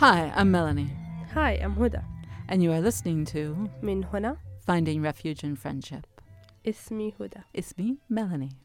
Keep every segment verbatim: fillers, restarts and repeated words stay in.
Hi, I'm Melanie, Hi, I'm Huda. and you are listening to من هنا Finding Refuge in Friendship. اسمي هدى. It's me, Melanie.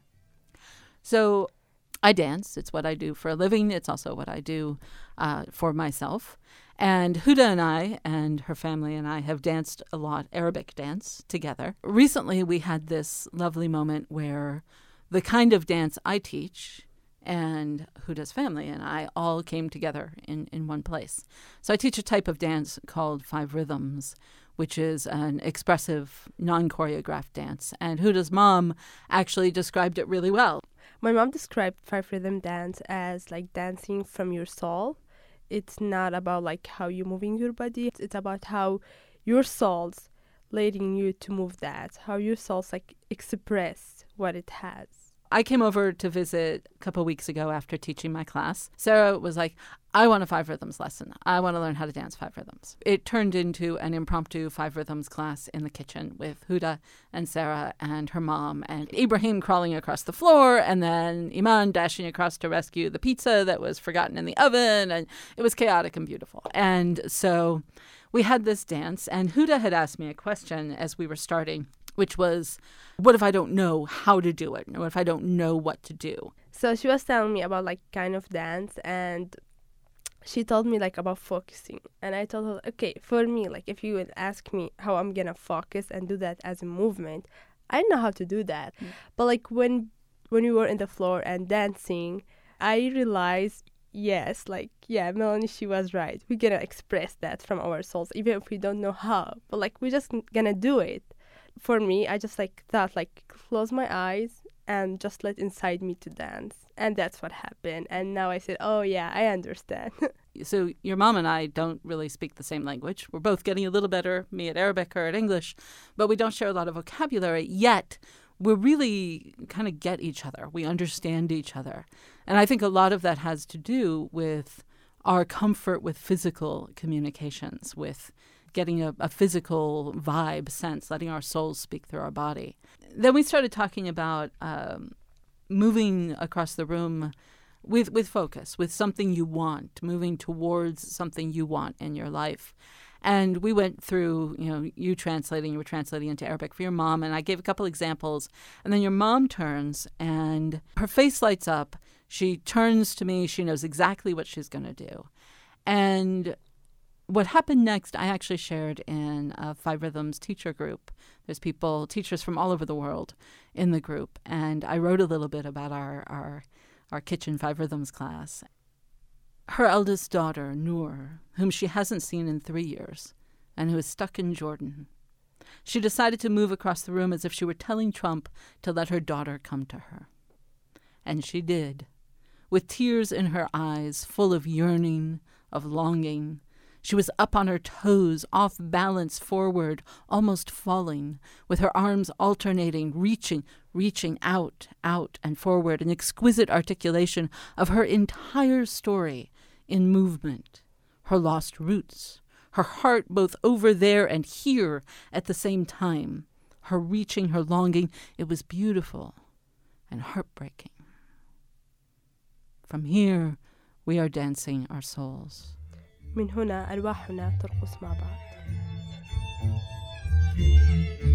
So I dance. It's what I do for a living. It's also what I do uh, for myself. And Huda and I and her family and I have danced a lot, Arabic dance, together. Recently, we had this lovely moment where the kind of dance I teach and Huda's family and I all came together in, in one place. So I teach a type of dance called Five Rhythms, which is an expressive, non-choreographed dance. And Huda's mom actually described it really well. My mom described five rhythm dance as like dancing from your soul. It's not about like how you're moving your body. It's about how your soul's letting you to move that, how your soul's like express what it has. I came over to visit a couple of weeks ago after teaching my class. Sarah was like, I want a five rhythms lesson. I want to learn how to dance five rhythms. It turned into an impromptu five rhythms class in the kitchen with Huda and Sarah and her mom and Ibrahim crawling across the floor and then Iman dashing across to rescue the pizza that was forgotten in the oven. And it was chaotic and beautiful. And so we had this dance, and Huda had asked me a question as we were starting, which was, what if I don't know how to do it? What if I don't know what to do? So she was telling me about like kind of dance, and she told me like about focusing. And I told her, okay, for me, like if you would ask me how I'm gonna focus and do that as a movement, I know how to do that. Mm. But like when when we were in the floor and dancing, I realized, yes, like, yeah, Melanie, she was right. We're gonna express that from our souls, even if we don't know how. But like we're just gonna do it. For me, I just like thought like close my eyes and just let inside me to dance. And that's what happened. And now I said, oh yeah, I understand. So your mom and I don't really speak the same language. We're both getting a little better, me at Arabic, her at English, but we don't share a lot of vocabulary yet. We really kind of get each other. We understand each other. And I think a lot of that has to do with our comfort with physical communications, with getting a, a physical vibe sense, letting our souls speak through our body. Then we started talking about um, moving across the room with, with focus, with something you want, moving towards something you want in your life. And we went through, you know, you translating, you were translating into Arabic for your mom, and I gave a couple examples. And then your mom turns, and her face lights up. She turns to me. She knows exactly what she's going to do. And what happened next, I actually shared in a Five Rhythms teacher group. There's people, teachers from all over the world in the group. And I wrote a little bit about our, our, our kitchen Five Rhythms class. Her eldest daughter, Noor, whom she hasn't seen in three years, and who is stuck in Jordan. She decided to move across the room as if she were telling Trump to let her daughter come to her. And she did, with tears in her eyes, full of yearning, of longing. She was up on her toes, off balance, forward, almost falling, with her arms alternating, reaching, reaching out, out, and forward, an exquisite articulation of her entire story in movement, her lost roots, her heart both over there and here at the same time, her reaching, her longing. It was beautiful and heartbreaking. From here, we are dancing our souls. من هنا أرواحنا ترقص مع بعض.